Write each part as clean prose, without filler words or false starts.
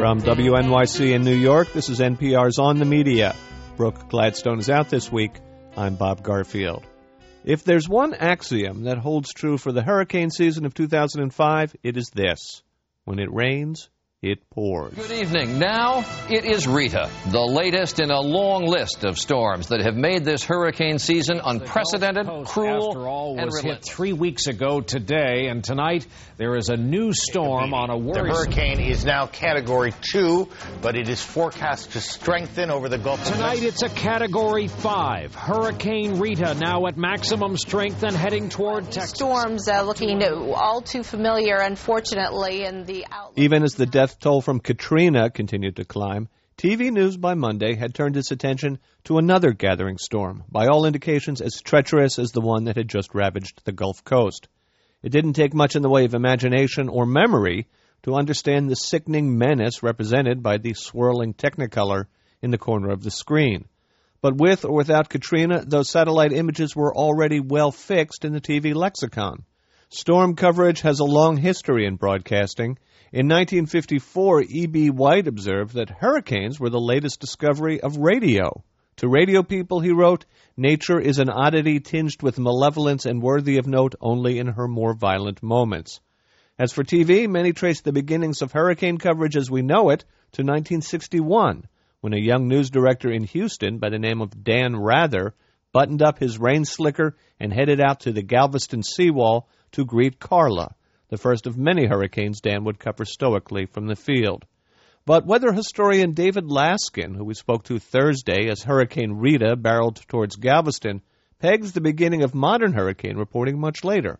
From WNYC in New York, this is NPR's On the Media. Brooke Gladstone is out this week. I'm Bob Garfield. If there's one axiom that holds true for the hurricane season of 2005, it is this: when it rains, it pours. Good evening. Now it is Rita, the latest in a long list of storms that have made this hurricane season unprecedented, cruel, after all, and was hit relentless. 3 weeks ago today, and tonight there is a new storm on a worrisome... The hurricane is now Category 2, but it is forecast to strengthen over the Gulf. Tonight it's a Category 5. Hurricane Rita now at maximum strength and heading toward Texas. Storms looking all too familiar, unfortunately, in the outlook. Even as the death toll from Katrina continued to climb, TV news by Monday had turned its attention to another gathering storm, by all indications as treacherous as the one that had just ravaged the Gulf Coast. It didn't take much in the way of imagination or memory to understand the sickening menace represented by the swirling Technicolor in the corner of the screen. But with or without Katrina, those satellite images were already well fixed in the TV lexicon. Storm coverage has a long history in broadcasting. In 1954, E.B. White observed that hurricanes were the latest discovery of radio. To radio people, he wrote, "Nature is an oddity tinged with malevolence and worthy of note only in her more violent moments." As for TV, many trace the beginnings of hurricane coverage as we know it to 1961, when a young news director in Houston by the name of Dan Rather buttoned up his rain slicker and headed out to the Galveston seawall to greet Carla, the first of many hurricanes Dan would cover stoically from the field. But weather historian David Laskin, who we spoke to Thursday as Hurricane Rita barreled towards Galveston, pegs the beginning of modern hurricane reporting much later,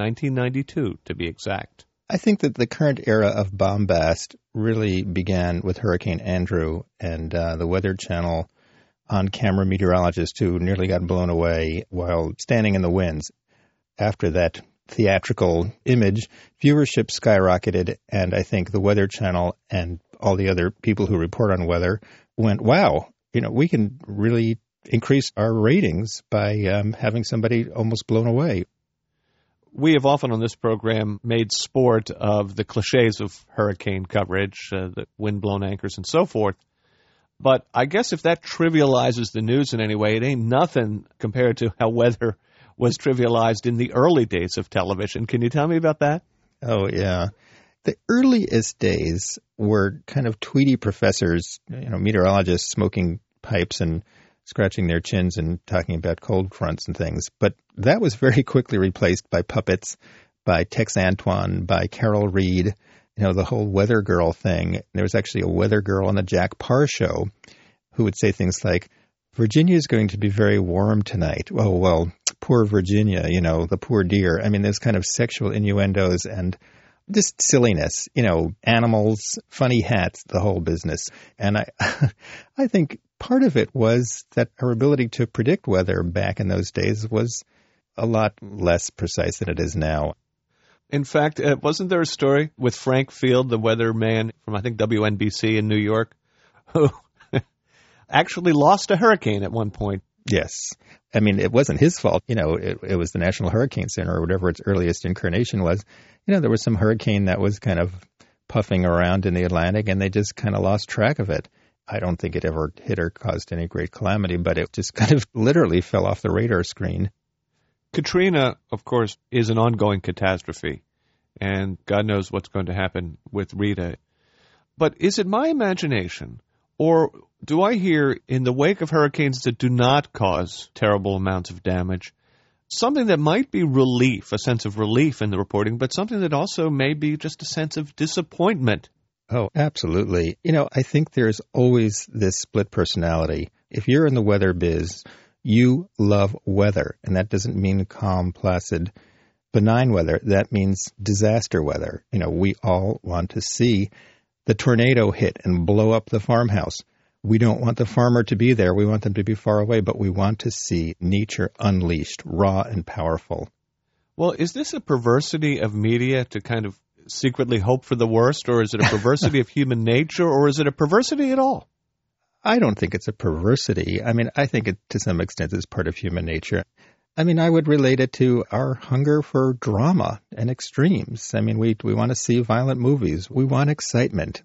1992 to be exact. I think that the current era of bombast really began with Hurricane Andrew and the Weather Channel on-camera meteorologist who nearly got blown away while standing in the winds. After that theatrical image, viewership skyrocketed, and I think the Weather Channel and all the other people who report on weather went, wow, we can really increase our ratings by having somebody almost blown away. We have often on this program made sport of the cliches of hurricane coverage, the wind-blown anchors and so forth. But I guess if that trivializes the news in any way, it ain't nothing compared to how weather was trivialized in the early days of television. Can you tell me about that? Oh, yeah. The earliest days were kind of tweedy professors, meteorologists smoking pipes and scratching their chins and talking about cold fronts and things. But that was very quickly replaced by puppets, by Tex Antoine, by Carol Reed, the whole weather girl thing. There was actually a weather girl on the Jack Parr show who would say things like, "Virginia is going to be very warm tonight." Oh, well, poor Virginia, the poor dear. I mean, there's kind of sexual innuendos and just silliness, animals, funny hats, the whole business. And I think part of it was that our ability to predict weather back in those days was a lot less precise than it is now. In fact, wasn't there a story with Frank Field, the weatherman from, I think, WNBC in New York, who actually lost a hurricane at one point? Yes. I mean, it wasn't his fault. It was the National Hurricane Center or whatever its earliest incarnation was. There was some hurricane that was kind of puffing around in the Atlantic, and they just kind of lost track of it. I don't think it ever hit or caused any great calamity, but it just kind of literally fell off the radar screen. Katrina, of course, is an ongoing catastrophe, and God knows what's going to happen with Rita. But is it my imagination, or do I hear, in the wake of hurricanes that do not cause terrible amounts of damage, something that might be relief, a sense of relief in the reporting, but something that also may be just a sense of disappointment? Oh, absolutely. I think there's always this split personality. If you're in the weather biz, you love weather, and that doesn't mean calm, placid, benign weather. That means disaster weather. We all want to see the tornado hit and blow up the farmhouse. We don't want the farmer to be there. We want them to be far away, but we want to see nature unleashed, raw and powerful. Well, is this a perversity of media to kind of secretly hope for the worst, or is it a perversity of human nature, or is it a perversity at all? I don't think it's a perversity. I mean, I think it, to some extent, is part of human nature. I mean, I would relate it to our hunger for drama and extremes. I mean, we want to see violent movies. We want excitement.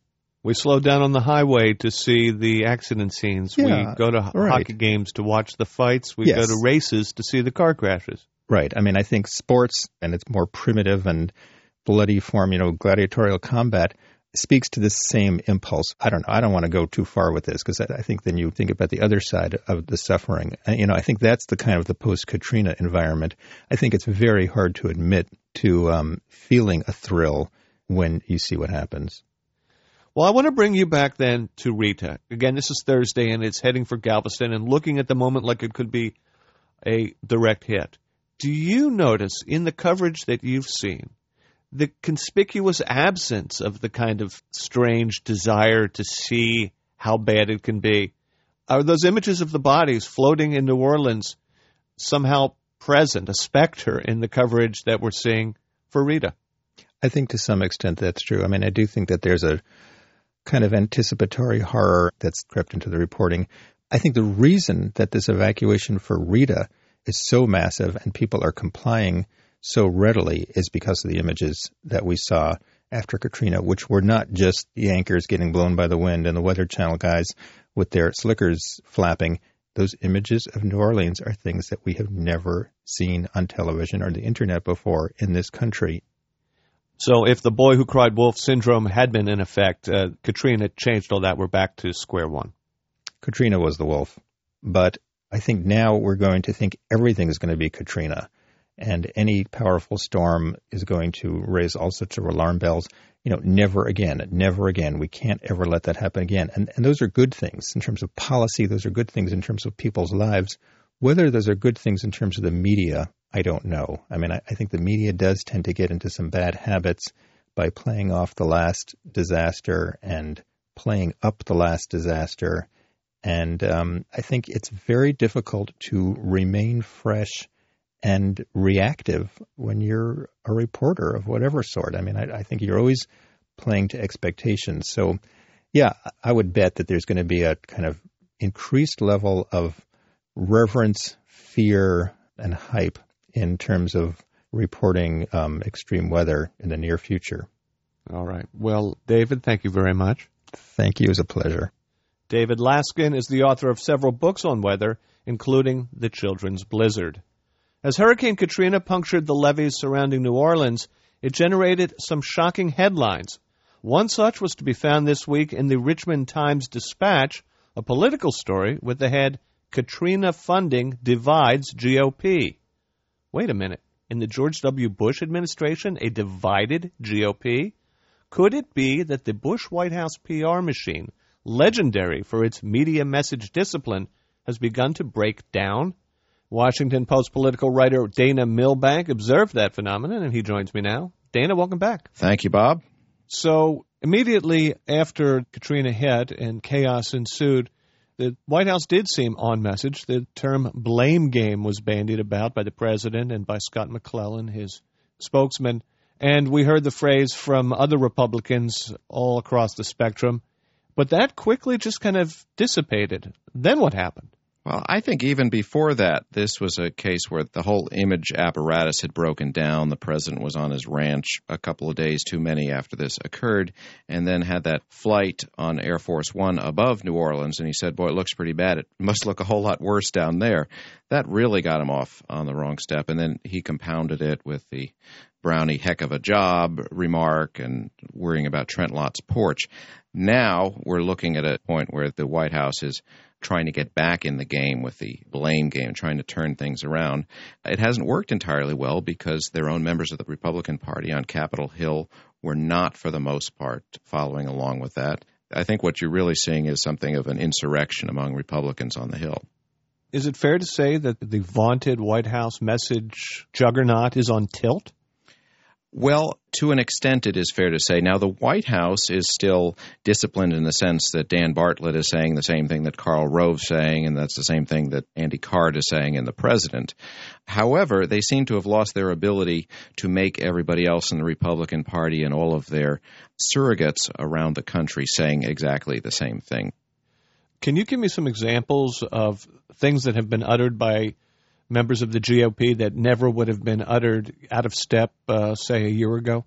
We slow down on the highway to see the accident scenes. Yeah, we go to hockey games to watch the fights. We go to races to see the car crashes. Right. I mean, I think sports and its more primitive and bloody form, gladiatorial combat, speaks to this same impulse. I don't know. I don't want to go too far with this because I think then you think about the other side of the suffering. I think that's the kind of the post-Katrina environment. I think it's very hard to admit to feeling a thrill when you see what happens. Well, I want to bring you back then to Rita. Again, this is Thursday, and it's heading for Galveston and looking at the moment like it could be a direct hit. Do you notice in the coverage that you've seen the conspicuous absence of the kind of strange desire to see how bad it can be? Are those images of the bodies floating in New Orleans somehow present, a specter in the coverage that we're seeing for Rita? I think to some extent that's true. I mean, I do think that there's a kind of anticipatory horror that's crept into the reporting. I think the reason that this evacuation for Rita is so massive and people are complying so readily is because of the images that we saw after Katrina, which were not just the anchors getting blown by the wind and the Weather Channel guys with their slickers flapping. Those images of New Orleans are things that we have never seen on television or the internet before in this country. So if the boy who cried wolf syndrome had been in effect, Katrina changed all that. We're back to square one. Katrina was the wolf. But I think now we're going to think everything is going to be Katrina. And any powerful storm is going to raise all sorts of alarm bells. Never again, never again. We can't ever let that happen again. And those are good things in terms of policy. Those are good things in terms of people's lives. Whether those are good things in terms of the media, I don't know. I mean, I think the media does tend to get into some bad habits by playing off the last disaster and playing up the last disaster. And I think it's very difficult to remain fresh and reactive when you're a reporter of whatever sort. I mean, I think you're always playing to expectations. So, yeah, I would bet that there's going to be a kind of increased level of reverence, fear, and hype in terms of reporting extreme weather in the near future. All right. Well, David, thank you very much. Thank you. It was a pleasure. David Laskin is the author of several books on weather, including The Children's Blizzard. As Hurricane Katrina punctured the levees surrounding New Orleans, it generated some shocking headlines. One such was to be found this week in the Richmond Times-Dispatch, a political story with the head, Katrina Funding Divides GOP. Wait a minute. In the George W. Bush administration, a divided GOP? Could it be that the Bush White House PR machine, legendary for its media message discipline, has begun to break down? Washington Post political writer Dana Milbank observed that phenomenon, and he joins me now. Dana, welcome back. Thank you, Bob. So immediately after Katrina hit and chaos ensued, the White House did seem on message. The term blame game was bandied about by the president and by Scott McClellan, his spokesman. And we heard the phrase from other Republicans all across the spectrum. But that quickly just kind of dissipated. Then what happened? Well, I think even before that, this was a case where the whole image apparatus had broken down. The president was on his ranch a couple of days too many after this occurred, and then had that flight on Air Force One above New Orleans, and he said, boy, it looks pretty bad. It must look a whole lot worse down there. That really got him off on the wrong step, and then he compounded it with the Brownie heck of a job remark and worrying about Trent Lott's porch. Now we're looking at a point where the White House is trying to get back in the game with the blame game, trying to turn things around. It hasn't worked entirely well because their own members of the Republican Party on Capitol Hill were not, for the most part, following along with that. I think what you're really seeing is something of an insurrection among Republicans on the Hill. Is it fair to say that the vaunted White House message juggernaut is on tilt? Well, to an extent, it is fair to say. Now, the White House is still disciplined in the sense that Dan Bartlett is saying the same thing that Karl Rove's saying, and that's the same thing that Andy Card is saying in the president. However, they seem to have lost their ability to make everybody else in the Republican Party and all of their surrogates around the country saying exactly the same thing. Can you give me some examples of things that have been uttered by members of the GOP that never would have been uttered out of step, say, a year ago?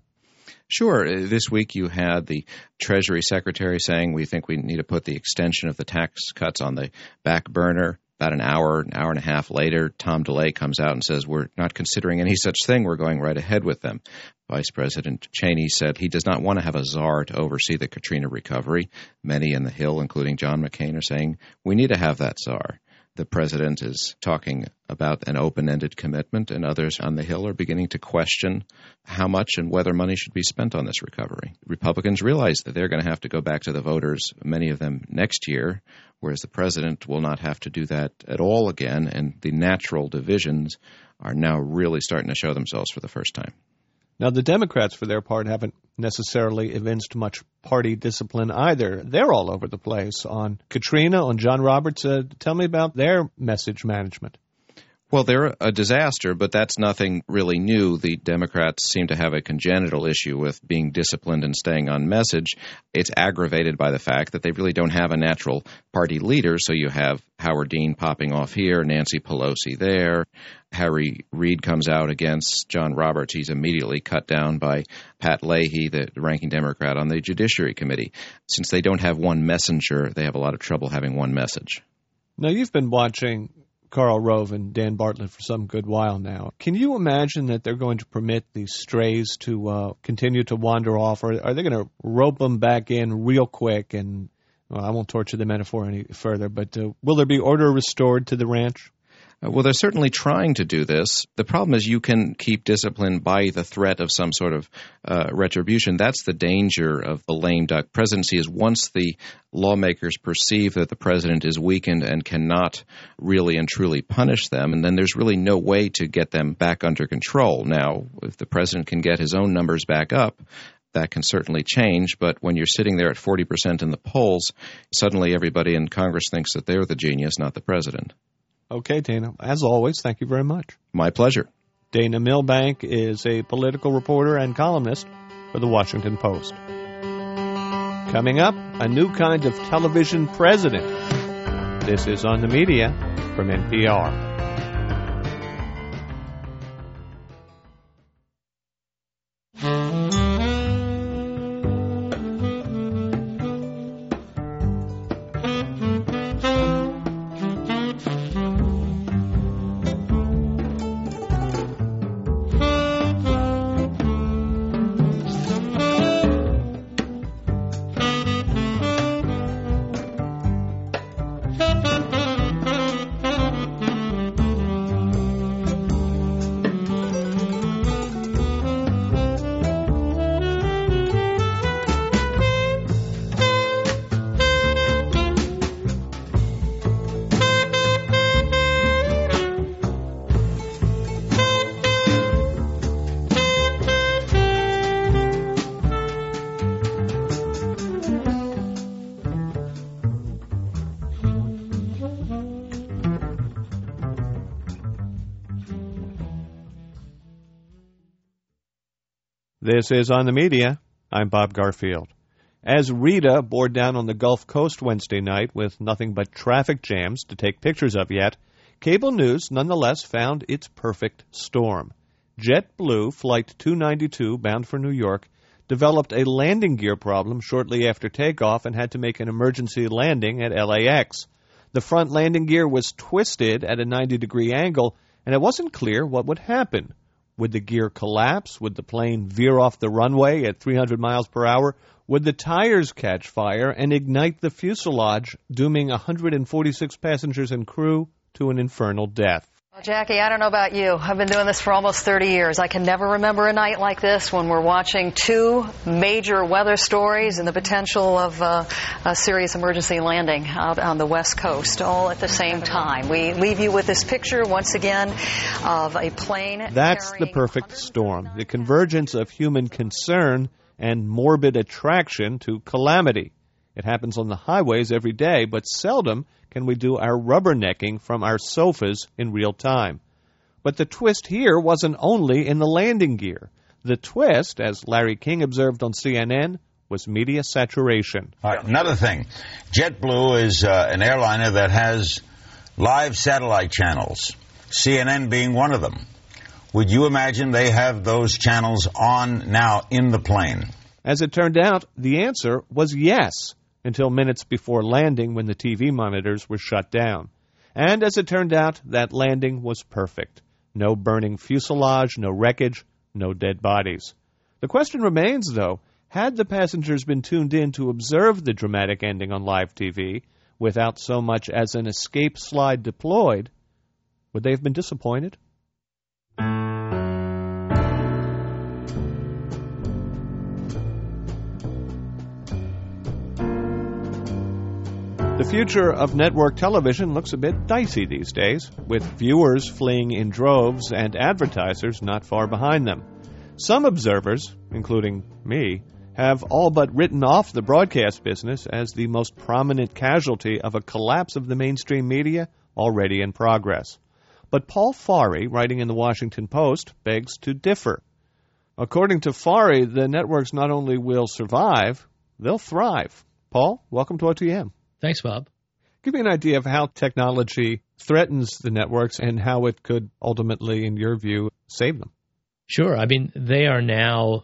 Sure. This week you had the Treasury Secretary saying we think we need to put the extension of the tax cuts on the back burner. About an hour and a half later, Tom DeLay comes out and says we're not considering any such thing. We're going right ahead with them. Vice President Cheney said he does not want to have a czar to oversee the Katrina recovery. Many in the Hill, including John McCain, are saying we need to have that czar. The president is talking about an open-ended commitment, and others on the Hill are beginning to question how much and whether money should be spent on this recovery. Republicans realize that they're going to have to go back to the voters, many of them next year, whereas the president will not have to do that at all again, and the natural divisions are now really starting to show themselves for the first time. Now, the Democrats, for their part, haven't necessarily evinced much party discipline either. They're all over the place on Katrina, on John Roberts. Tell me about their message management. Well, they're a disaster, but that's nothing really new. The Democrats seem to have a congenital issue with being disciplined and staying on message. It's aggravated by the fact that they really don't have a natural party leader, so you have Howard Dean popping off here, Nancy Pelosi there. Harry Reid comes out against John Roberts. He's immediately cut down by Pat Leahy, the ranking Democrat on the Judiciary Committee. Since they don't have one messenger, they have a lot of trouble having one message. Now, you've been watching Karl Rove and Dan Bartlett for some good while now. Can you imagine that they're going to permit these strays to continue to wander off, or are they going to rope them back in real quick? And I won't torture the metaphor any further, but will there be order restored to the ranch? Well, they're certainly trying to do this. The problem is you can keep discipline by the threat of some sort of retribution. That's the danger of the lame duck presidency, is once the lawmakers perceive that the president is weakened and cannot really and truly punish them, and then there's really no way to get them back under control. Now, if the president can get his own numbers back up, that can certainly change, but when you're sitting there at 40% in the polls, suddenly everybody in Congress thinks that they're the genius, not the president. Okay, Dana. As always, thank you very much. My pleasure. Dana Milbank is a political reporter and columnist for The Washington Post. Coming up, a new kind of television president. This is On the Media from NPR. This is On the Media. I'm Bob Garfield. As Rita bore down on the Gulf Coast Wednesday night with nothing but traffic jams to take pictures of yet, cable news nonetheless found its perfect storm. JetBlue Flight 292, bound for New York, developed a landing gear problem shortly after takeoff and had to make an emergency landing at LAX. The front landing gear was twisted at a 90-degree angle, and it wasn't clear what would happen. Would the gear collapse? Would the plane veer off the runway at 300 miles per hour? Would the tires catch fire and ignite the fuselage, dooming 146 passengers and crew to an infernal death? Well, Jackie, I don't know about you. I've been doing this for almost 30 years. I can never remember a night like this when we're watching two major weather stories and the potential of a serious emergency landing out on the West Coast all at the same time. We leave you with this picture once again of a plane. That's the perfect storm, the convergence of human concern and morbid attraction to calamity. It happens on the highways every day, but seldom can we do our rubbernecking from our sofas in real time. But the twist here wasn't only in the landing gear. The twist, as Larry King observed on CNN, was media saturation. All right, another thing. JetBlue is an airliner that has live satellite channels, CNN being one of them. would you imagine they have those channels on now in the plane? As it turned out, the answer was yes, until minutes before landing when the TV monitors were shut down. And as it turned out, that landing was perfect. No burning fuselage, no wreckage, no dead bodies. The question remains, though, had the passengers been tuned in to observe the dramatic ending on live TV without so much as an escape slide deployed, would they have been disappointed? The future of network television looks a bit dicey these days, with viewers fleeing in droves and advertisers not far behind them. Some observers, including me, have all but written off the broadcast business as the most prominent casualty of a collapse of the mainstream media already in progress. But Paul Farhi, writing in the Washington Post, begs to differ. According to Farhi, the networks not only will survive, they'll thrive. Paul, welcome to OTM. Thanks, Bob. Give me an idea of how technology threatens the networks and how it could ultimately, in your view, save them. Sure. I mean, they are now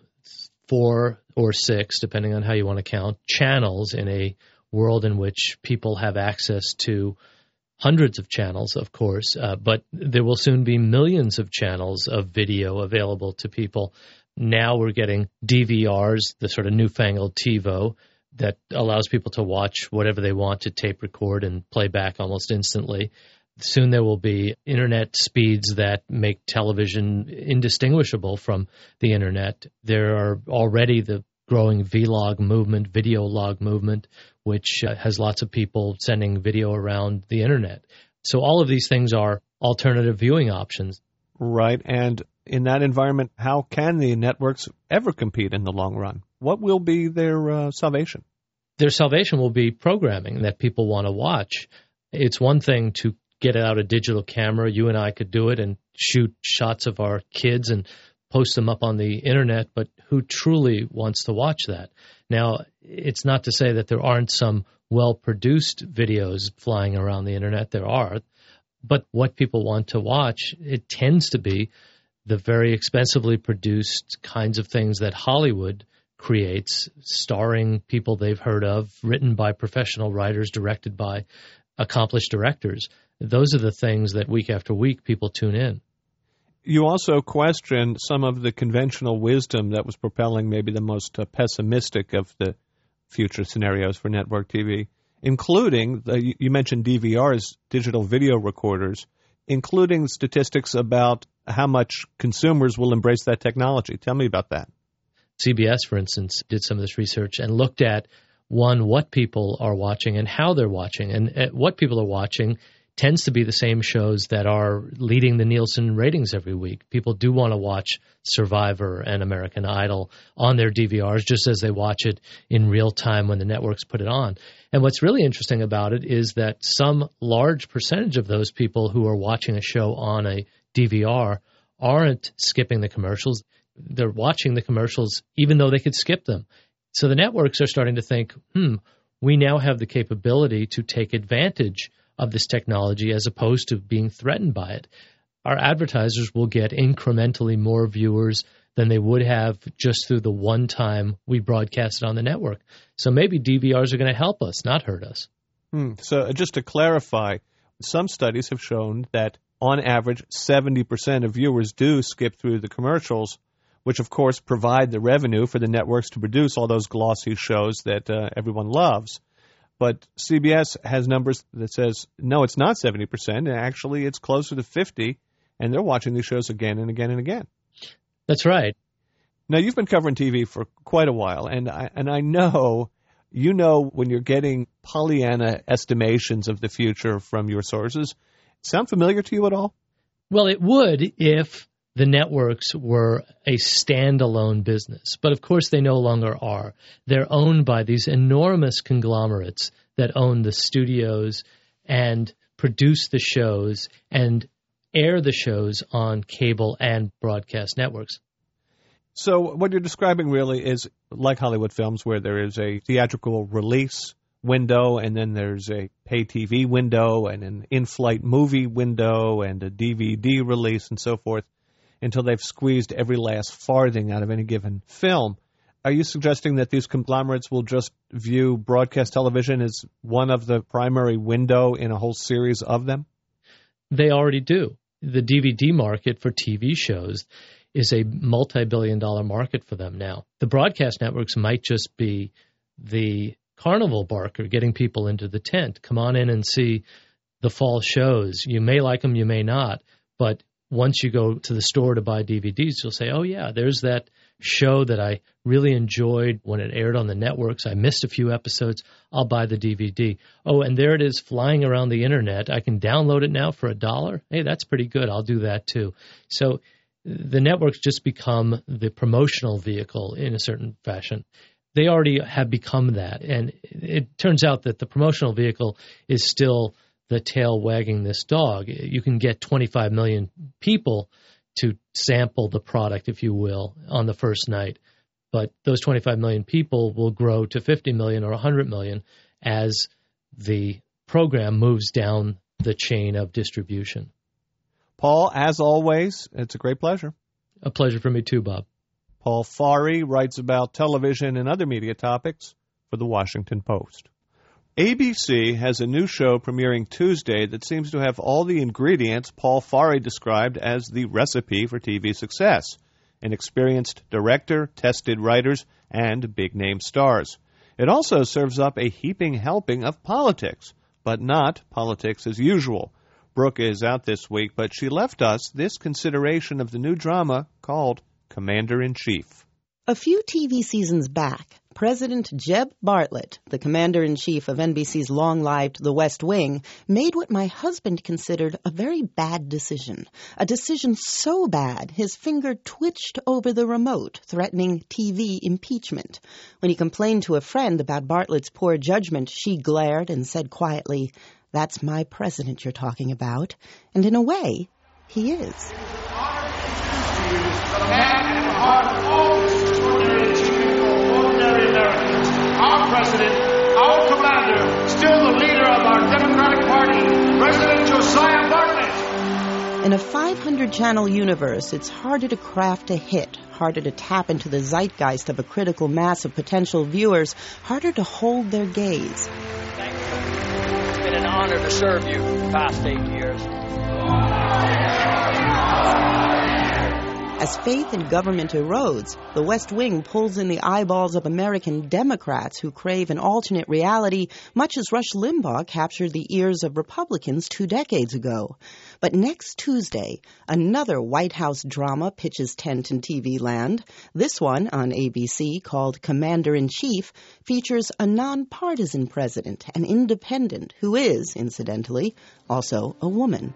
4 or 6, depending on how you want to count, channels in a world in which people have access to hundreds of channels, of course, but there will soon be millions of channels of video available to people. Now we're getting DVRs, the sort of newfangled TiVo, that allows people to watch whatever they want to tape record and play back almost instantly. Soon there will be internet speeds that make television indistinguishable from the internet. There are already the growing vlog movement, video log movement, which has lots of people sending video around the internet. So all of these things are alternative viewing options. Right, and in that environment, how can the networks ever compete in the long run? What will be their salvation? Their salvation will be programming that people want to watch. It's one thing to get out a digital camera. You and I could do it and shoot shots of our kids and post them up on the internet, but who truly wants to watch that? Now, it's not to say that there aren't some well-produced videos flying around the internet. There are. But what people want to watch, it tends to be the very expensively produced kinds of things that Hollywood creates, starring people they've heard of, written by professional writers, directed by accomplished directors. Those are the things that week after week people tune in. You also question some of the conventional wisdom that was propelling maybe the most pessimistic of the future scenarios for network TV, including, you mentioned DVRs, digital video recorders, including statistics about how much consumers will embrace that technology. Tell me about that. CBS, for instance, did some of this research and looked at, one, what people are watching and how they're watching. And what people are watching tends to be the same shows that are leading the Nielsen ratings every week. People do want to watch Survivor and American Idol on their DVRs just as they watch it in real time when the networks put it on. And what's really interesting about it is that some large percentage of those people who are watching a show on a DVR aren't skipping the commercials. They're watching the commercials even though they could skip them. So the networks are starting to think, we now have the capability to take advantage of this technology as opposed to being threatened by it. Our advertisers will get incrementally more viewers than they would have just through the one time we broadcast it on the network. So maybe DVRs are going to help us, not hurt us. So just to clarify, some studies have shown that on average 70% of viewers do skip through the commercials, which of course provide the revenue for the networks to produce all those glossy shows that everyone loves. But CBS has numbers that says, no, it's not 70%. Actually, it's closer to 50%, and they're watching these shows again and again and again. That's right. Now, you've been covering TV for quite a while, and I know you know when you're getting Pollyanna estimations of the future from your sources. Sound familiar to you at all? Well, it would if the networks were a standalone business. But of course they no longer are. They're owned by these enormous conglomerates that own the studios and produce the shows and air the shows on cable and broadcast networks. So what you're describing really is like Hollywood films where there is a theatrical release window and then there's a pay TV window and an in-flight movie window and a DVD release and so forth. until they've squeezed every last farthing out of any given film. Are you suggesting that these conglomerates will just view broadcast television as one of the primary window in a whole series of them? They already do. The DVD market for TV shows is a multi-billion-dollar market for them now. The broadcast networks might just be the carnival barker getting people into the tent. Come on in and see the fall shows. You may like them, you may not, but once you go to the store to buy DVDs, you'll say, oh, yeah, there's that show that I really enjoyed when it aired on the networks. I missed a few episodes. I'll buy the DVD. Oh, and there it is flying around the internet. I can download it now for $1. Hey, that's pretty good. I'll do that too. So the networks just become the promotional vehicle in a certain fashion. They already have become that. And it turns out that the promotional vehicle is still the tail wagging this dog. You can get 25 million people to sample the product, if you will, on the first night. But those 25 million people will grow to 50 million or 100 million as the program moves down the chain of distribution. Paul, as always, it's a great pleasure. A pleasure for me too, Bob. Paul Farhi writes about television and other media topics for The Washington Post. ABC has a new show premiering Tuesday that seems to have all the ingredients Paul Farhi described as the recipe for TV success: an experienced director, tested writers, and big-name stars. It also serves up a heaping helping of politics, but not politics as usual. Brooke is out this week, but she left us this consideration of the new drama called Commander-in-Chief. A few TV seasons back, President Jeb Bartlett, the commander-in-chief of NBC's long-lived The West Wing, made what my husband considered a very bad decision. A decision so bad his finger twitched over the remote, threatening TV impeachment. When he complained to a friend about Bartlett's poor judgment, she glared and said quietly, "That's my president you're talking about." And in a way, he is. Our president, our commander, still the leader of our Democratic Party, President Josiah Bartlett. In a 500-channel universe, it's harder to craft a hit, harder to tap into the zeitgeist of a critical mass of potential viewers, harder to hold their gaze. Thank you. It's been an honor to serve you the past 8 years. As faith in government erodes, The West Wing pulls in the eyeballs of American Democrats who crave an alternate reality, much as Rush Limbaugh captured the ears of Republicans 2 decades ago. But next Tuesday, another White House drama pitches tent in TV land. This one, on ABC, called Commander-in-Chief, features a nonpartisan president, an independent, who is, incidentally, also a woman.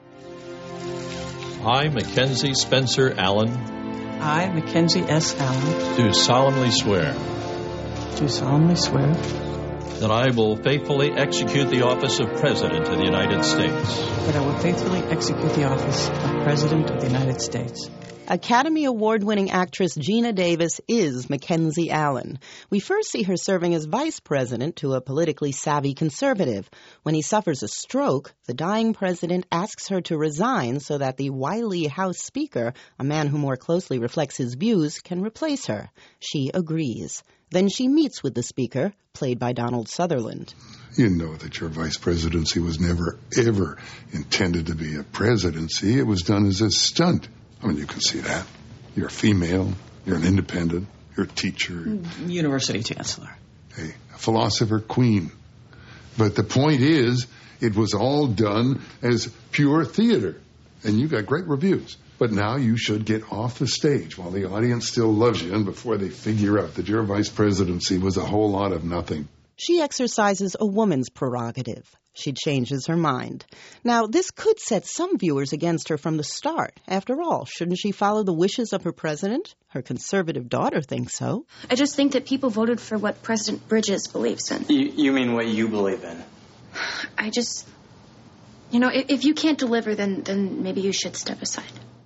I, Mackenzie Spencer Allen. I, Mackenzie S. Allen. Do solemnly swear. Do solemnly swear. That I will faithfully execute the office of President of the United States. That I will faithfully execute the office of President of the United States. Academy Award-winning actress Geena Davis is Mackenzie Allen. We first see her serving as vice president to a politically savvy conservative. When he suffers a stroke, the dying president asks her to resign so that the wily House Speaker, a man who more closely reflects his views, can replace her. She agrees. Then she meets with the Speaker, played by Donald Sutherland. You know that your vice presidency was never, ever intended to be a presidency. It was done as a stunt. I mean, you can see that. You're a female. You're an independent. You're a teacher. University chancellor. A philosopher queen. But the point is, it was all done as pure theater. And you got great reviews. But now you should get off the stage while the audience still loves you and before they figure out that your vice presidency was a whole lot of nothing. She exercises a woman's prerogative. She changes her mind. Now, this could set some viewers against her from the start. After all, shouldn't she follow the wishes of her president? Her conservative daughter thinks so. I just think that people voted for what President Bridges believes in. You mean what you believe in? I just... if you can't deliver, then maybe you should step aside.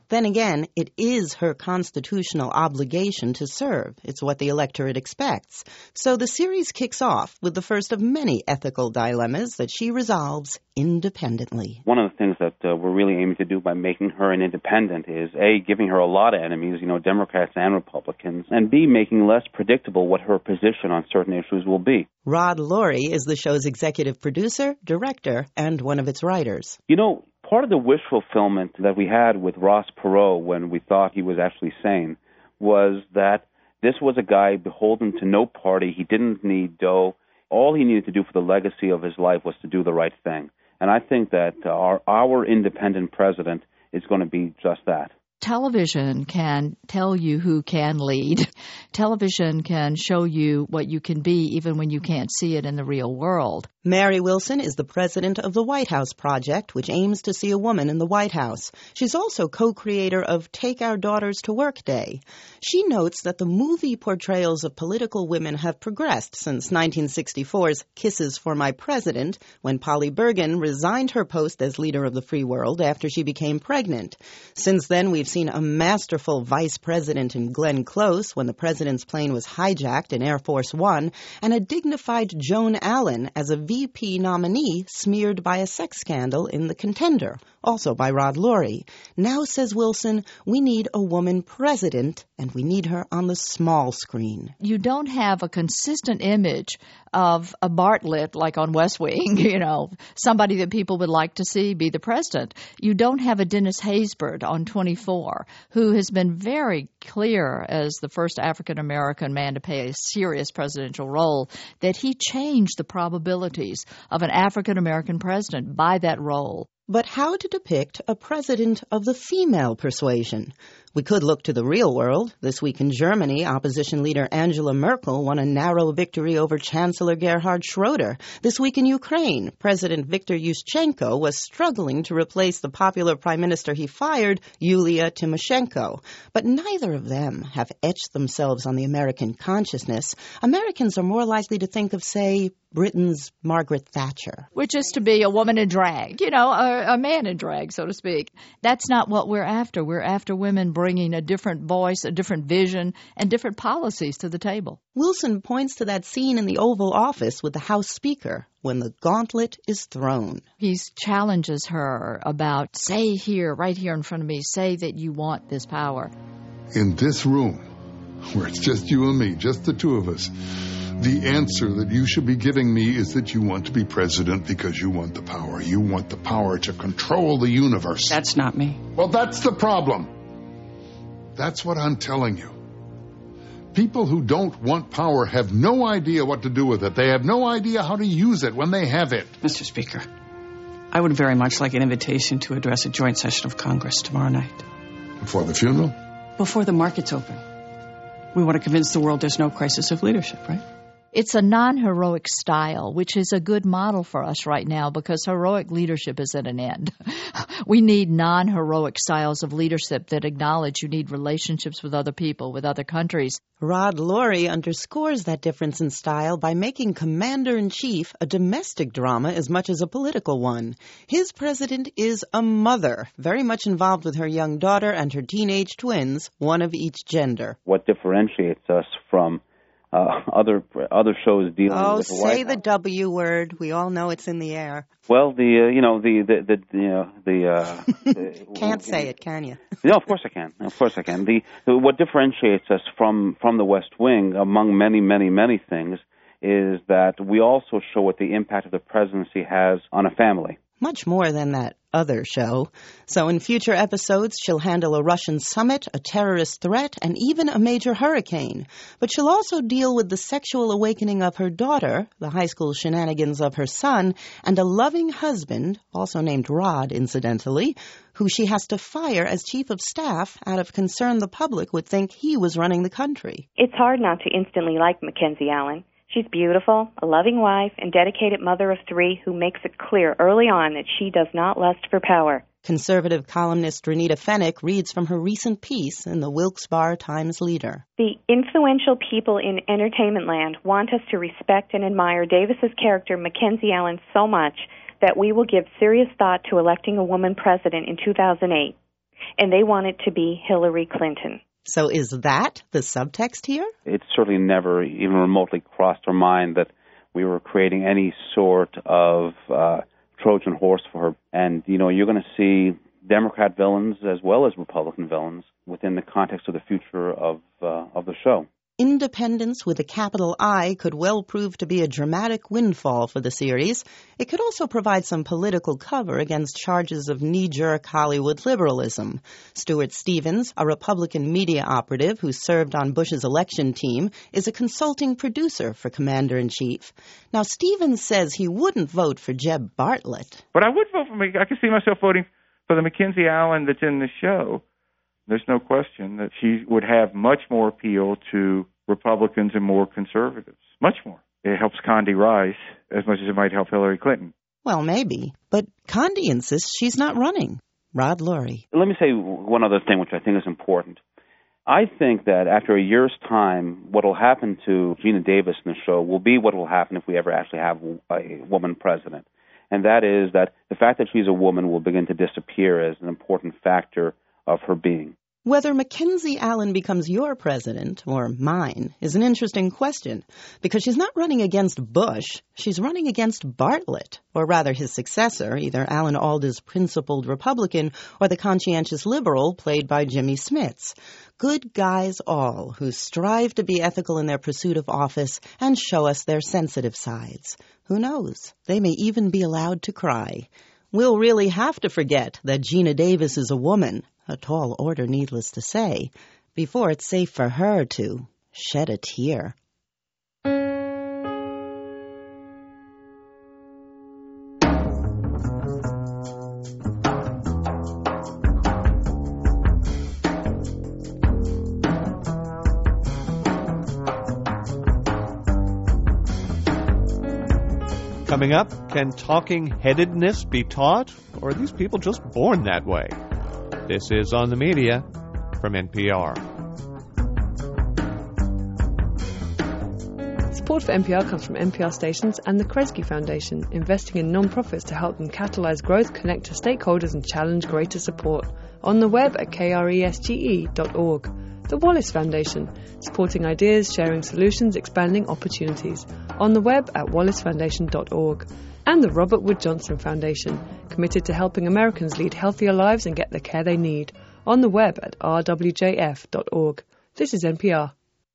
Then again, it is her constitutional obligation to serve. It's what the electorate expects. So the series kicks off with the first of many ethical dilemmas that she resolves independently. One of the things that we're really aiming to do by making her an independent is, A, giving her a lot of enemies, Democrats and Republicans, and B, making less predictable what her position on certain issues will be. Rod Laurie is the show's executive producer, director, and one of its writers. Part of the wish fulfillment that we had with Ross Perot when we thought he was actually sane was that this was a guy beholden to no party. He didn't need dough. All he needed to do for the legacy of his life was to do the right thing. And I think that our independent president is going to be just that. Television can tell you who can lead. Television can show you what you can be even when you can't see it in the real world. Mary Wilson is the president of the White House Project, which aims to see a woman in the White House. She's also co-creator of Take Our Daughters to Work Day. She notes that the movie portrayals of political women have progressed since 1964's Kisses for My President, when Polly Bergen resigned her post as leader of the free world after she became pregnant. Since then, we've seen a masterful vice president in Glenn Close when the president's plane was hijacked in Air Force One, and a dignified Joan Allen as a VP nominee smeared by a sex scandal in The Contender, also by Rod Laurie. Now, says Wilson, we need a woman president, and we need her on the small screen. You don't have a consistent image of a Bartlett like on West Wing, somebody that people would like to see be the president. You don't have a Dennis Haysbert on 24, who has been very clear as the first African-American man to play a serious presidential role, that he changed the probabilities of an African-American president by that role. But how to depict a president of the female persuasion? We could look to the real world. This week in Germany, opposition leader Angela Merkel won a narrow victory over Chancellor Gerhard Schroeder. This week in Ukraine, President Viktor Yushchenko was struggling to replace the popular prime minister he fired, Yulia Tymoshenko. But neither of them have etched themselves on the American consciousness. Americans are more likely to think of, say, Britain's Margaret Thatcher. Which is to be a woman in drag, a man in drag, so to speak. That's not what we're after. We're after women bringing a different voice, a different vision, and different policies to the table. Wilson points to that scene in the Oval Office with the House Speaker when the gauntlet is thrown. He challenges her about, say here, right here in front of me, say that you want this power. In this room, where it's just you and me, just the two of us, the answer that you should be giving me is that you want to be president because you want the power. You want the power to control the universe. That's not me. Well, that's the problem. That's what I'm telling you. People who don't want power have no idea what to do with it. They have no idea how to use it when they have it. Mr. Speaker, I would very much like an invitation to address a joint session of Congress tomorrow night. Before the funeral? Before the markets open. We want to convince the world there's no crisis of leadership, right? It's a non-heroic style, which is a good model for us right now because heroic leadership is at an end. We need non-heroic styles of leadership that acknowledge you need relationships with other people, with other countries. Rod Laurie underscores that difference in style by making Commander-in-Chief a domestic drama as much as a political one. His president is a mother, very much involved with her young daughter and her teenage twins, one of each gender. What differentiates us from other shows dealing with the White House. Oh, say the W word. We all know it's in the air. Well, Can't say it, can you? No, of course I can. Of course I can. What differentiates us from the West Wing, among many, many, many things, is that we also show what the impact of the presidency has on a family. Much more than that other show. So in future episodes, she'll handle a Russian summit, a terrorist threat, and even a major hurricane. But she'll also deal with the sexual awakening of her daughter, the high school shenanigans of her son, and a loving husband, also named Rod, incidentally, who she has to fire as chief of staff out of concern the public would think he was running the country. It's hard not to instantly like Mackenzie Allen. She's beautiful, a loving wife, and dedicated mother of three who makes it clear early on that she does not lust for power. Conservative columnist Renita Fenwick reads from her recent piece in the Wilkes-Barre Times-Leader. The influential people in entertainment land want us to respect and admire Davis's character, Mackenzie Allen, so much that we will give serious thought to electing a woman president in 2008. and they want it to be Hillary Clinton. So is that the subtext here? It certainly never even remotely crossed our mind that we were creating any sort of Trojan horse for her. And, you're going to see Democrat villains as well as Republican villains within the context of the future of the show. Independence with a capital I could well prove to be a dramatic windfall for the series. It could also provide some political cover against charges of knee-jerk Hollywood liberalism. Stuart Stevens, a Republican media operative who served on Bush's election team, is a consulting producer for Commander-in-Chief. Now, Stevens says he wouldn't vote for Jeb Bartlett. But I would vote for I could see myself voting for the Mackenzie Allen that's in the show. There's no question that she would have much more appeal to Republicans and more conservatives. Much more. It helps Condi rise as much as it might help Hillary Clinton. Well, maybe. But Condi insists she's not running. Rod Lurie. Let me say one other thing which I think is important. I think that after a year's time, what will happen to Geena Davis in the show will be what will happen if we ever actually have a woman president. And that is that the fact that she's a woman will begin to disappear as an important factor of her being. Whether Mackenzie Allen becomes your president, or mine, is an interesting question, because she's not running against Bush, she's running against Bartlett, or rather his successor, either Alan Alda's principled Republican or the conscientious liberal played by Jimmy Smits. Good guys all, who strive to be ethical in their pursuit of office and show us their sensitive sides. Who knows? They may even be allowed to cry. We'll really have to forget that Geena Davis is a woman, a tall order needless to say, before it's safe for her to shed a tear. Coming up, can talking-headedness be taught, or are these people just born that way? This is On the Media from NPR. Support for NPR comes from NPR stations and the Kresge Foundation, investing in non-profits to help them catalyze growth, connect to stakeholders, and challenge greater support. On the web at kresge.org. The Wallace Foundation, supporting ideas, sharing solutions, expanding opportunities. On the web at wallacefoundation.org. And the Robert Wood Johnson Foundation, committed to helping Americans lead healthier lives and get the care they need. On the web at rwjf.org. This is NPR.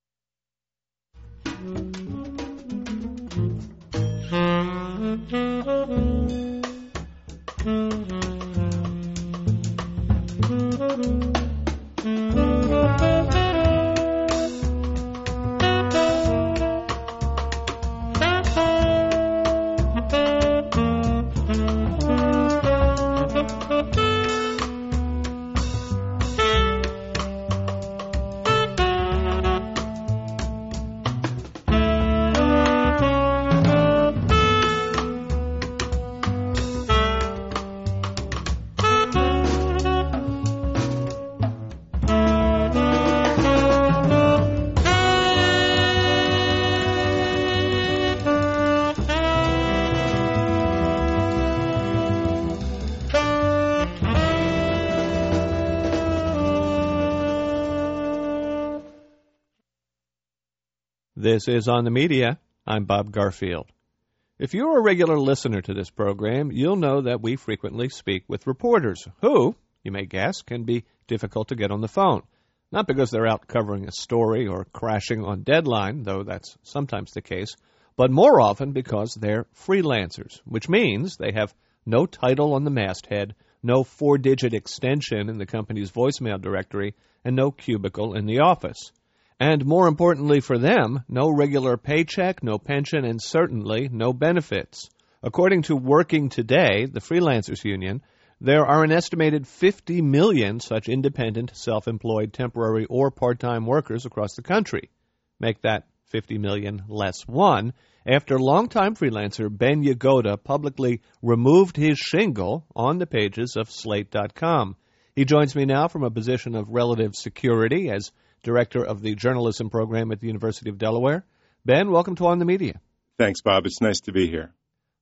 This is On the Media. I'm Bob Garfield. If you're a regular listener to this program, you'll know that we frequently speak with reporters who, you may guess, can be difficult to get on the phone. Not because they're out covering a story or crashing on deadline, though that's sometimes the case, but more often because they're freelancers, which means they have no title on the masthead, no 4-digit extension in the company's voicemail directory, and no cubicle in the office. And more importantly for them, no regular paycheck, no pension, and certainly no benefits. According to Working Today, the Freelancers Union, there are an estimated 50 million such independent, self-employed, temporary, or part-time workers across the country. Make that 50 million less one, after longtime freelancer Ben Yagoda publicly removed his shingle on the pages of Slate.com. He joins me now from a position of relative security as Director of the Journalism Program at the University of Delaware. Ben, welcome to On the Media. Thanks, Bob. It's nice to be here.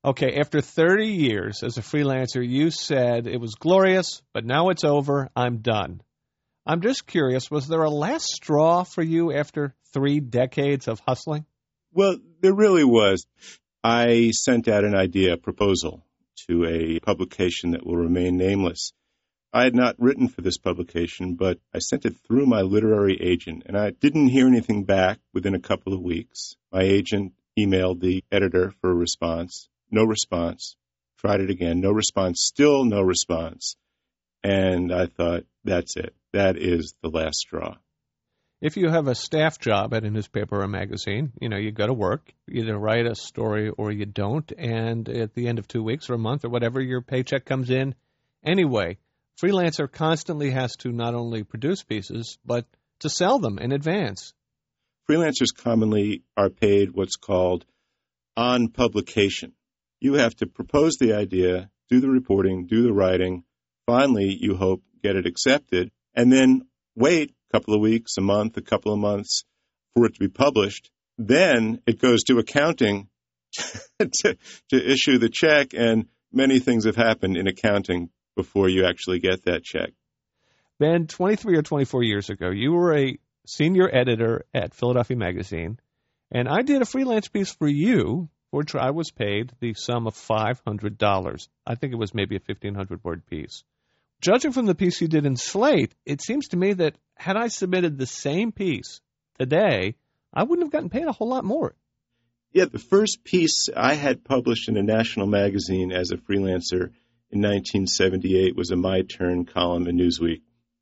Okay, after 30 years as a freelancer, you said it was glorious, but now it's over. I'm done. I'm just curious, was there a last straw for you after 3 decades of hustling? Well, there really was. I sent out an idea, a proposal, to a publication that will remain nameless. I had not written for this publication, but I sent it through my literary agent, and I didn't hear anything back within a couple of weeks. My agent emailed the editor for a response. No response. Tried it again. No response. Still no response. And I thought, that's it. That is the last straw. If you have a staff job at a newspaper or a magazine, you go to work, either write a story or you don't, and at the end of 2 weeks or a month or whatever, your paycheck comes in. Anyway, freelancer constantly has to not only produce pieces, but to sell them in advance. Freelancers commonly are paid what's called on publication. You have to propose the idea, do the reporting, do the writing. Finally, you hope, get it accepted, and then wait a couple of weeks, a month, a couple of months for it to be published. Then it goes to accounting to issue the check, and many things have happened in accounting before you actually get that check. Ben, 23 or 24 years ago, you were a senior editor at Philadelphia Magazine, and I did a freelance piece for you, for which I was paid the sum of $500. I think it was maybe a 1,500-word piece. Judging from the piece you did in Slate, it seems to me that had I submitted the same piece today, I wouldn't have gotten paid a whole lot more. Yeah, the first piece I had published in a national magazine as a freelancer in 1978 was a My Turn column in Newsweek,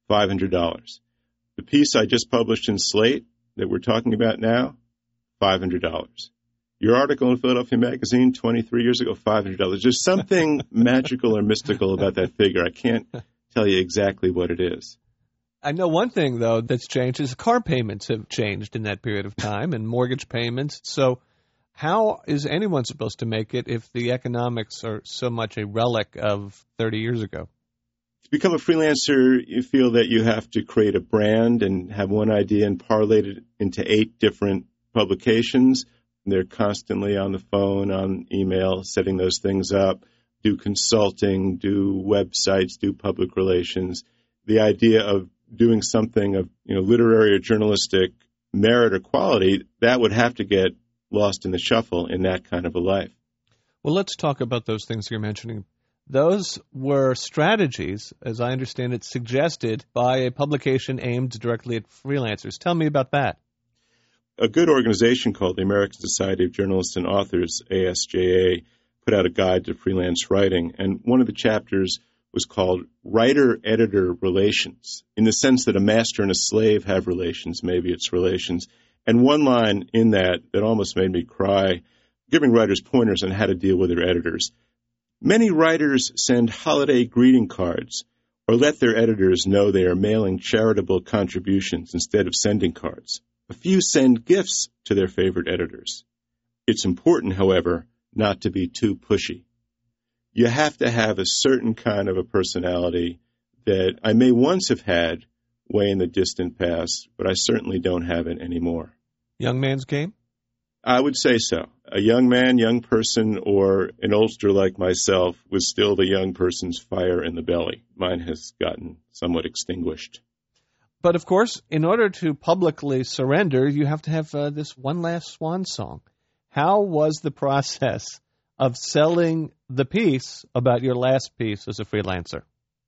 $500. The piece I just published in Slate that we're talking about now, $500. Your article in Philadelphia Magazine 23 years ago, $500. There's something magical or mystical about that figure. I can't tell you exactly what it is. I know one thing, though, that's changed is car payments have changed in that period of time and mortgage payments. So how is anyone supposed to make it if the economics are so much a relic of 30 years ago? To become a freelancer, you feel that you have to create a brand and have one idea and parlay it into 8 different publications. They're constantly on the phone, on email, setting those things up, do consulting, do websites, do public relations. The idea of doing something of literary or journalistic merit or quality, that would have to get lost in the shuffle in that kind of a life. Well, let's talk about those things you're mentioning. Those were strategies, as I understand it, suggested by a publication aimed directly at freelancers. Tell me about that. A good organization called the American Society of Journalists and Authors, ASJA, put out a guide to freelance writing, and one of the chapters was called Writer-Editor Relations, in the sense that a master and a slave have relations, maybe it's relations. And one line in that almost made me cry, giving writers pointers on how to deal with their editors. Many writers send holiday greeting cards or let their editors know they are mailing charitable contributions instead of sending cards. A few send gifts to their favorite editors. It's important, however, not to be too pushy. You have to have a certain kind of a personality that I may once have had way in the distant past, but I certainly don't have it anymore. Young man's game? I would say so. A young man, young person, or an oldster like myself was still the young person's fire in the belly. Mine has gotten somewhat extinguished. But, of course, in order to publicly surrender, you have to have this one last swan song. How was the process of selling the piece about your last piece as a freelancer?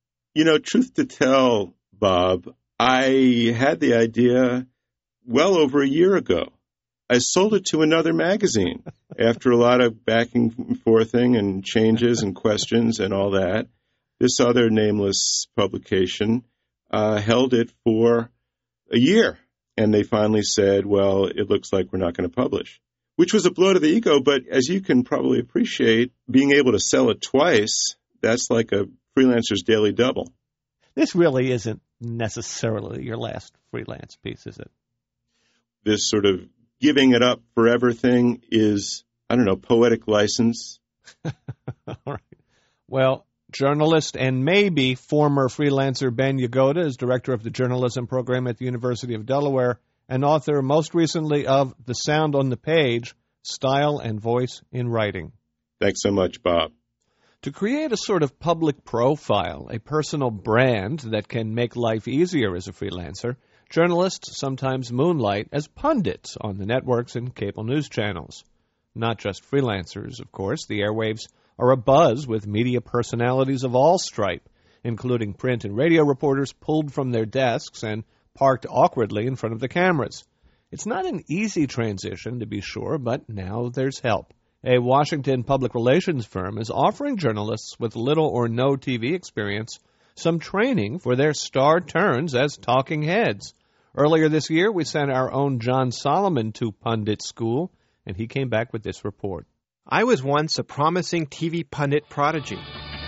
Truth to tell, Bob, I had the idea well over a year ago. I sold it to another magazine after a lot of back and forthing and changes and questions and all that. This other nameless publication held it for a year, and they finally said, well, it looks like we're not going to publish, which was a blow to the ego. But as you can probably appreciate, being able to sell it twice, that's like a freelancer's daily double. This really isn't necessarily your last freelance piece, is it? This sort of giving it up forever thing is, poetic license. All right. Well, journalist and maybe former freelancer Ben Yagoda is director of the journalism program at the University of Delaware and author most recently of The Sound on the Page, Style and Voice in Writing. Thanks so much, Bob. To create a sort of public profile, a personal brand that can make life easier as a freelancer, journalists sometimes moonlight as pundits on the networks and cable news channels. Not just freelancers, of course. The airwaves are abuzz with media personalities of all stripe, including print and radio reporters pulled from their desks and parked awkwardly in front of the cameras. It's not an easy transition, to be sure, but now there's help. A Washington public relations firm is offering journalists with little or no TV experience some training for their star turns as talking heads. Earlier this year, we sent our own John Solomon to pundit school, and he came back with this report. I was once a promising TV pundit prodigy.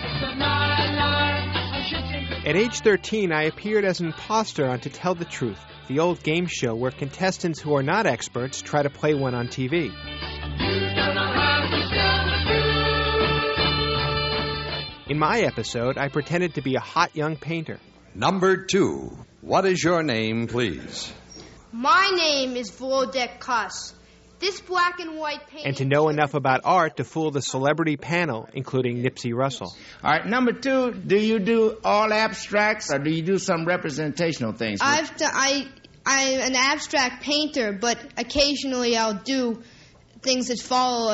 At age 13, I appeared as an imposter on To Tell the Truth, the old game show where contestants who are not experts try to play one on TV. In my episode, I pretended to be a hot young painter. Number 2. What is your name, please? My name is Volodek Kuss. This black and white painting... And to know enough about art to fool the celebrity panel, including Nipsey Russell. All right, number 2, do you do all abstracts or do you do some representational things? I'm an abstract painter, but occasionally I'll do things that follow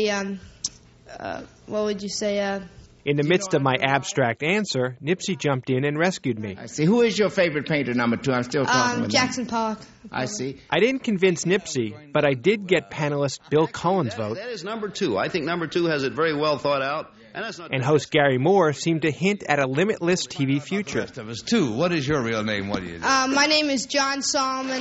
what would you say, In the midst of my abstract answer, Nipsey jumped in and rescued me. I see. Who is your favorite painter, number 2? I'm still talking with Jackson Pollock. I see. I didn't convince Nipsey, but I did get panelist Bill Cullen's vote. That is number 2. I think number 2 has it very well thought out. And host Gary Moore seemed to hint at a limitless TV future. The rest of us, too. What is your real name? What do you do? My name is John Solomon.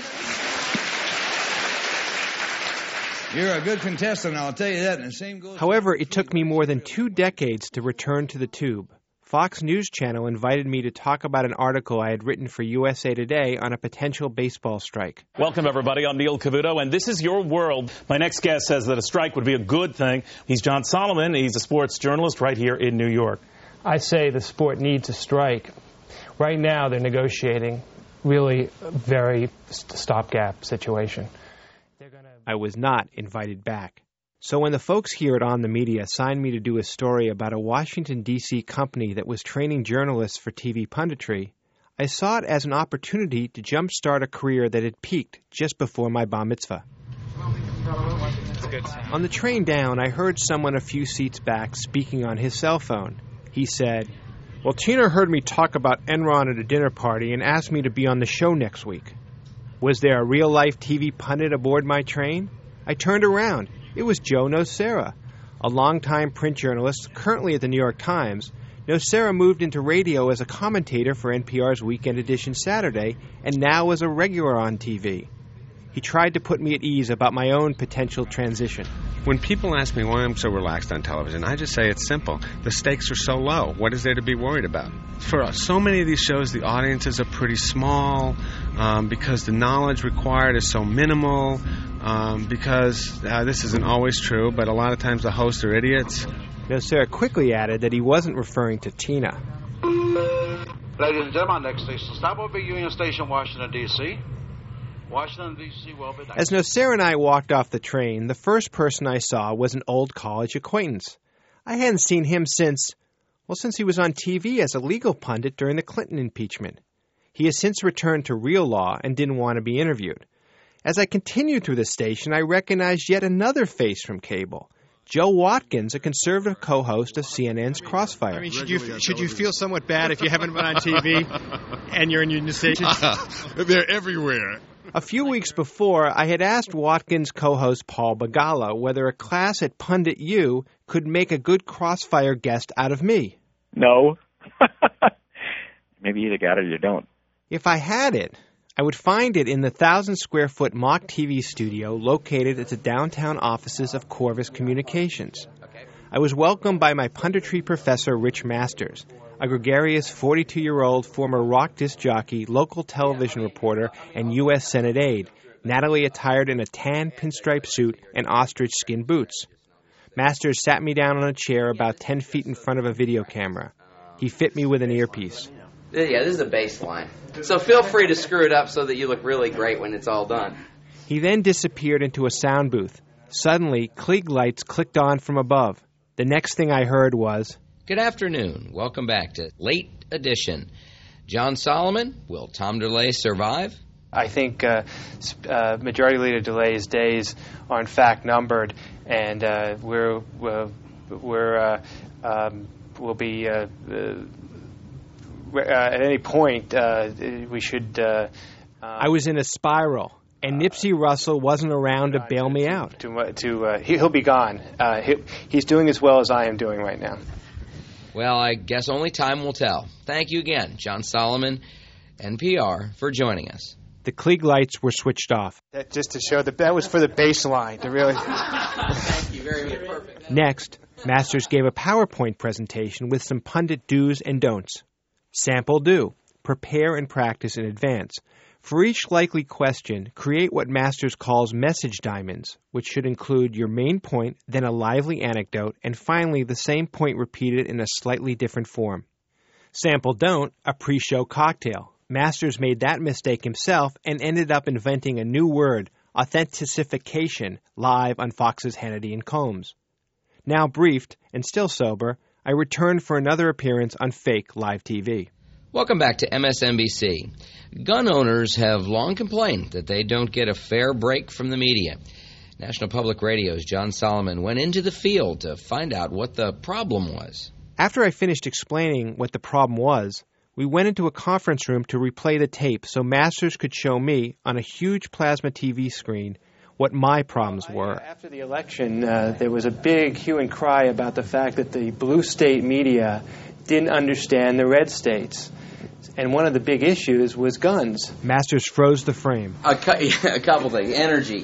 You're a good contestant, I'll tell you that. And the same goes. However, it took me more than 2 decades to return to the tube. Fox News Channel invited me to talk about an article I had written for USA Today on a potential baseball strike. Welcome, everybody. I'm Neil Cavuto, and this is Your World. My next guest says that a strike would be a good thing. He's John Solomon. He's a sports journalist right here in New York. I say the sport needs a strike. Right now, they're negotiating really a very stopgap situation. I was not invited back. So when the folks here at On the Media assigned me to do a story about a Washington, D.C. company that was training journalists for TV punditry, I saw it as an opportunity to jumpstart a career that had peaked just before my bar mitzvah. On the train down, I heard someone a few seats back speaking on his cell phone. He said, "Well, Tina heard me talk about Enron at a dinner party and asked me to be on the show next week." Was there a real-life TV pundit aboard my train? I turned around. It was Joe Nocera, a longtime print journalist currently at the New York Times. Nocera moved into radio as a commentator for NPR's Weekend Edition Saturday and now is a regular on TV. He tried to put me at ease about my own potential transition. When people ask me why I'm so relaxed on television, I just say it's simple. The stakes are so low. What is there to be worried about? For so many of these shows, the audiences are pretty small because the knowledge required is so minimal, because this isn't always true, but a lot of times the hosts are idiots. Nocera quickly added that he wasn't referring to Tina. Ladies and gentlemen, next station stop will be Union Station, Washington, D.C. Washington, D.C. will be... As Nocera and I walked off the train, the first person I saw was an old college acquaintance. I hadn't seen him since he was on TV as a legal pundit during the Clinton impeachment. He has since returned to real law and didn't want to be interviewed. As I continued through the station, I recognized yet another face from cable. Joe Watkins, a conservative co-host of CNN's Crossfire. I mean, should you feel somewhat bad if you haven't been on TV and you're in Union Station? They're everywhere. A few weeks before, I had asked Watkins co-host Paul Begala whether a class at Pundit U could make a good Crossfire guest out of me. No. Maybe you either got it or you don't. If I had it, I would find it in the 1,000-square-foot mock TV studio located at the downtown offices of Corvus Communications. I was welcomed by my punditry professor, Rich Masters, a gregarious 42-year-old former rock disc jockey, local television reporter, and U.S. Senate aide, Natalie attired in a tan pinstripe suit and ostrich skin boots. Masters sat me down on a chair about 10 feet in front of a video camera. He fit me with an earpiece. Yeah, this is a baseline. So feel free to screw it up so that you look really great when it's all done. He then disappeared into a sound booth. Suddenly, Klieg lights clicked on from above. The next thing I heard was, "Good afternoon. Welcome back to Late Edition. John Solomon, will Tom DeLay survive?" I think Majority Leader DeLay's days are in fact numbered, and we'll be at any point we should. I was in a spiral, and Nipsey Russell wasn't around to bail me out. He'll be gone. He's doing as well as I am doing right now. Well, I guess only time will tell. Thank you again, John Solomon, NPR, for joining us. The Klieg lights were switched off. Just to show that was for the baseline. To really. Thank you very much. Perfect. Next, Masters gave a PowerPoint presentation with some pundit do's and don'ts. Sample do. Prepare and practice in advance. For each likely question, create what Masters calls message diamonds, which should include your main point, then a lively anecdote, and finally the same point repeated in a slightly different form. Sample don't, a pre-show cocktail. Masters made that mistake himself and ended up inventing a new word, authenticification, live on Fox's Hannity and Combs. Now briefed and still sober, I returned for another appearance on fake live TV. Welcome back to MSNBC. Gun owners have long complained that they don't get a fair break from the media. National Public Radio's John Solomon went into the field to find out what the problem was. After I finished explaining what the problem was, we went into a conference room to replay the tape so Masters could show me on a huge plasma TV screen what my problems were. After the election, there was a big hue and cry about the fact that the blue state media didn't understand the red states. And one of the big issues was guns. Masters froze the frame. A couple things. Energy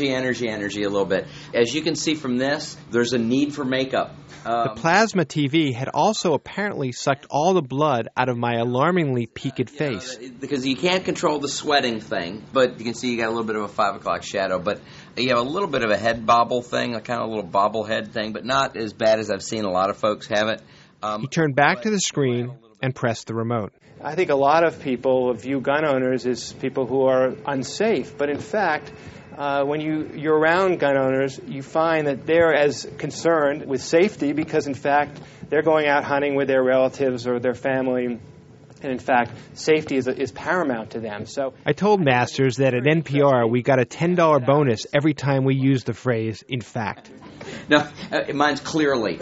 a little bit. As you can see from this, there's a need for makeup. The plasma TV had also apparently sucked all the blood out of my alarmingly peaked face. Because you can't control the sweating thing, but you can see you got a little bit of a 5 o'clock shadow. But you have a little bit of a head bobble thing, a kind of a little bobblehead thing, but not as bad as I've seen a lot of folks have it. He turned back to the screen and pressed the remote. I think a lot of people view gun owners as people who are unsafe, but in fact, when you're around gun owners, you find that they're as concerned with safety because, in fact, they're going out hunting with their relatives or their family, and in fact, safety is paramount to them. So I told Masters that at NPR we got a $10 bonus every time we used the phrase, in fact. No, mine's clearly.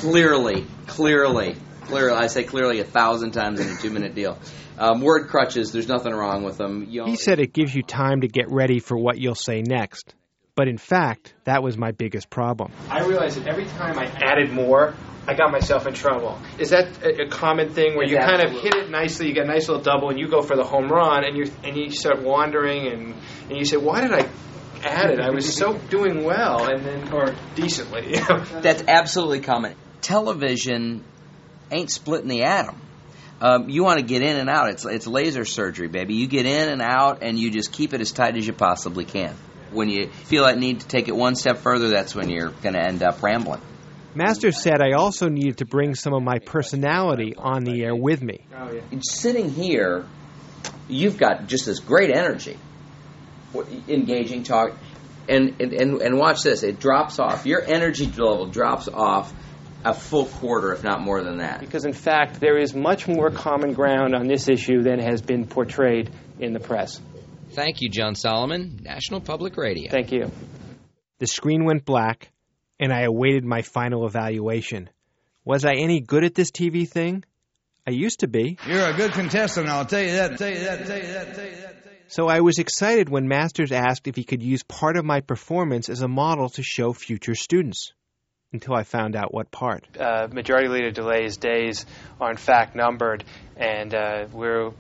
I say clearly 1,000 times in a 2-minute deal. Word crutches, there's nothing wrong with them. He said it gives you time to get ready for what you'll say next. But in fact, that was my biggest problem. I realized that every time I added more, I got myself in trouble. Is that a common thing where you kind of hit it nicely, you get a nice little double, and you go for the home run, and you start wandering, and you say, why did I add it? I was so doing well, or decently. That's absolutely common. Television ain't splitting the atom. You want to get in and out. It's laser surgery, baby. You get in and out, and you just keep it as tight as you possibly can. When you feel that need to take it one step further, that's when you're going to end up rambling. Masters said I also needed to bring some of my personality on the air with me. Oh, yeah. Sitting here, you've got just this great energy, engaging, talk, and watch this. It drops off. Your energy level drops off a full quarter, if not more than that. Because, in fact, there is much more common ground on this issue than has been portrayed in the press. Thank you, John Solomon, National Public Radio. Thank you. The screen went black, and I awaited my final evaluation. Was I any good at this TV thing? I used to be. You're a good contestant, I'll tell you that. So I was excited when Masters asked if he could use part of my performance as a model to show future students. Until I found out what part. Majority Leader DeLay's days are in fact numbered, and we'll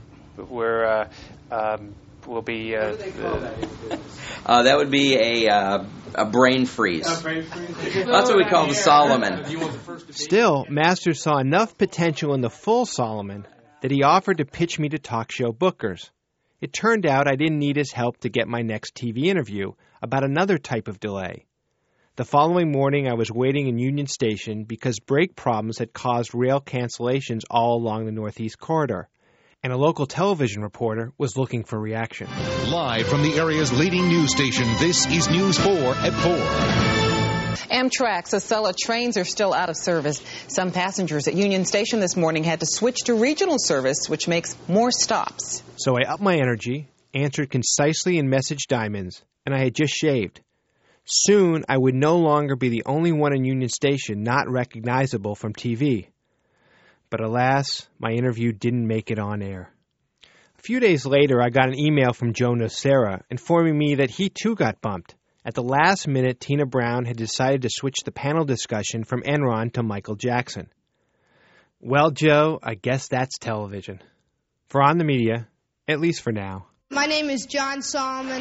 be. That would be a brain freeze. That's what we call the Solomon. Still, Masters saw enough potential in the full Solomon that he offered to pitch me to talk show bookers. It turned out I didn't need his help to get my next TV interview about another type of delay. The following morning, I was waiting in Union Station because brake problems had caused rail cancellations all along the Northeast Corridor, and a local television reporter was looking for reaction. Live from the area's leading news station, this is News 4 at 4. Amtrak's Acela trains are still out of service. Some passengers at Union Station this morning had to switch to regional service, which makes more stops. So I upped my energy, answered concisely in message diamonds, and I had just shaved. Soon, I would no longer be the only one in Union Station not recognizable from TV. But alas, my interview didn't make it on air. A few days later, I got an email from Joe Nocera informing me that he too got bumped. At the last minute, Tina Brown had decided to switch the panel discussion from Enron to Michael Jackson. Well, Joe, I guess that's television. For On the Media, at least for now. My name is John Solomon.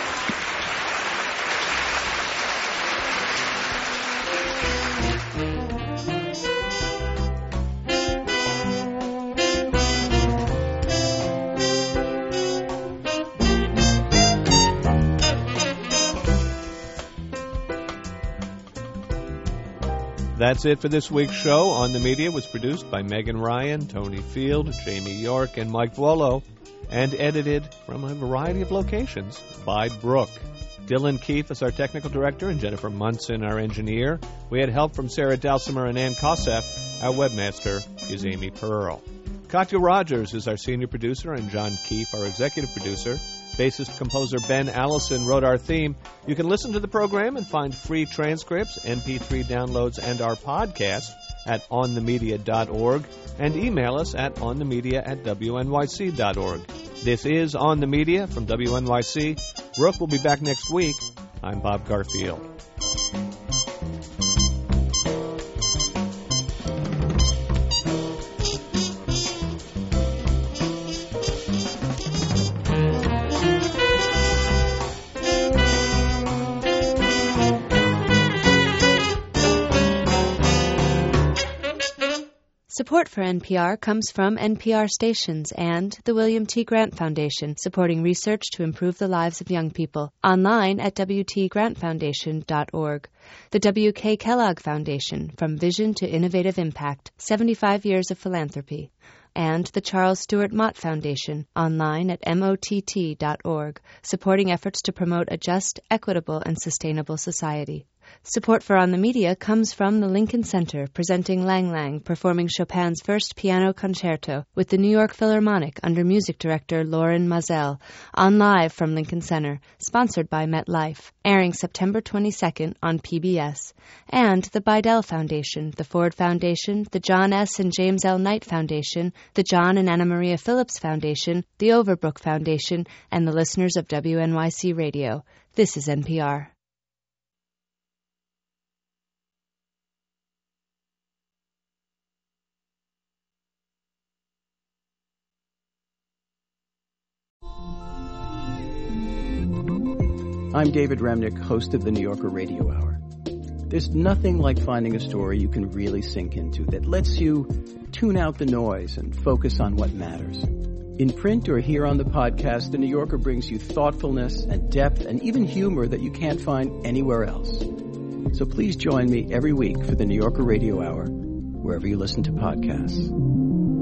That's it for this week's show. On the Media was produced by Megan Ryan, Tony Field, Jamie York, and Mike Vuolo, and edited from a variety of locations by Brooke. Dylan Keefe is our technical director, and Jennifer Munson, our engineer. We had help from Sarah Dalsimer and Ann Kosef. Our webmaster is Amy Pearl. Katya Rogers is our senior producer, and John Keefe, our executive producer. Bassist-composer Ben Allison wrote our theme. You can listen to the program and find free transcripts, MP3 downloads, and our podcast at onthemedia.org, and email us at onthemedia@wnyc.org. This is On the Media from WNYC. Brooke will be back next week. I'm Bob Garfield. Support for NPR comes from NPR stations and the William T. Grant Foundation, supporting research to improve the lives of young people. Online at WTGrantFoundation.org. The W.K. Kellogg Foundation, From Vision to Innovative Impact, 75 years of philanthropy. And the Charles Stewart Mott Foundation, online at MOTT.org, supporting efforts to promote a just, equitable, and sustainable society. Support for On the Media comes from the Lincoln Center, presenting Lang Lang, performing Chopin's first piano concerto with the New York Philharmonic under music director Lauren Mazel, on Live from Lincoln Center, sponsored by MetLife, airing September 22nd on PBS. And the Bidell Foundation, the Ford Foundation, the John S. and James L. Knight Foundation, the John and Anna Maria Phillips Foundation, the Overbrook Foundation, and the listeners of WNYC Radio. This is NPR. I'm David Remnick, host of the New Yorker Radio Hour. There's nothing like finding a story you can really sink into that lets you tune out the noise and focus on what matters. In print or here on the podcast, the New Yorker brings you thoughtfulness and depth and even humor that you can't find anywhere else. So please join me every week for the New Yorker Radio Hour, wherever you listen to podcasts.